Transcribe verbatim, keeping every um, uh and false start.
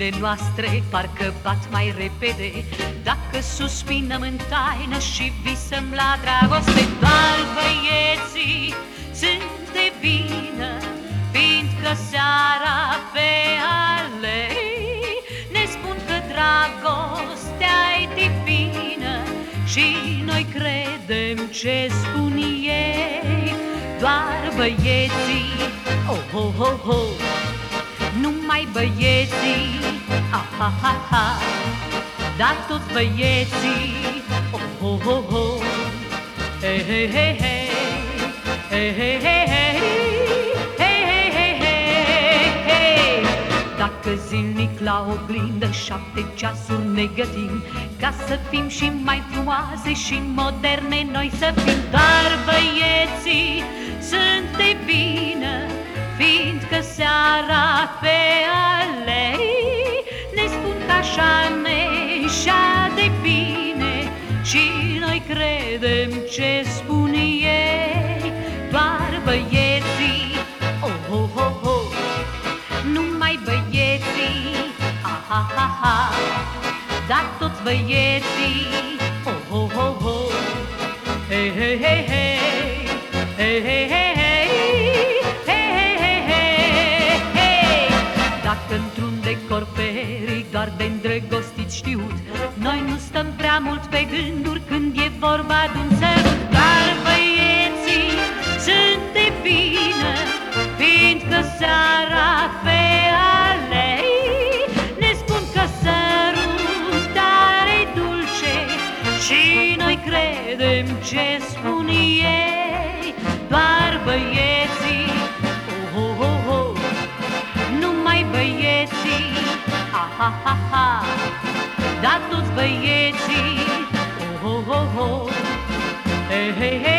Inimile noastre parcă bat mai repede dacă suspinăm în taină și visăm la dragoste. Doar băieții sunt de vină, fiindcă seara pe alei ne spun că dragostea-i divină și noi credem ce spun ei. Doar băieții, oh, oh, oh, oh, numai băieții, ah, ha, ha, ha, dar toți băieții, oh, oh, oh, oh, hei, hei, hei, hei, hei, hei, hei, hei, hei, hei, hei, hei. Dacă zilnic la oglindă șapte ceasuri ne gătim ca să fim și mai frumoase și moderne noi să fim, dar băieții sunt de vină, fiindcă seara pe alei ne spun că așa ne-și de bine și noi credem ce spun ei. Doar băieții, oh, oh, oh, oh, numai băieții, ah, ha, ha, ha, dar toți băieții, oh, oh, oh, oh, hei, hei, hei, hei, hei, hei, hei, hei. Dacă într-un decor feric doar de îndrăgostit știut, noi nu stăm prea mult pe gânduri când e vorba de-un sărut. Dar băieții sunt de vină, fiindcă seara pe alei ne spun că sărutare-i dulce și noi credem ce spun ei. Doar băieții, oh, oh, oh, oh, numai băieții, ah, ha, ha, ha, dar toți băieții, oh, oh, oh, oh, hei, hei, hei.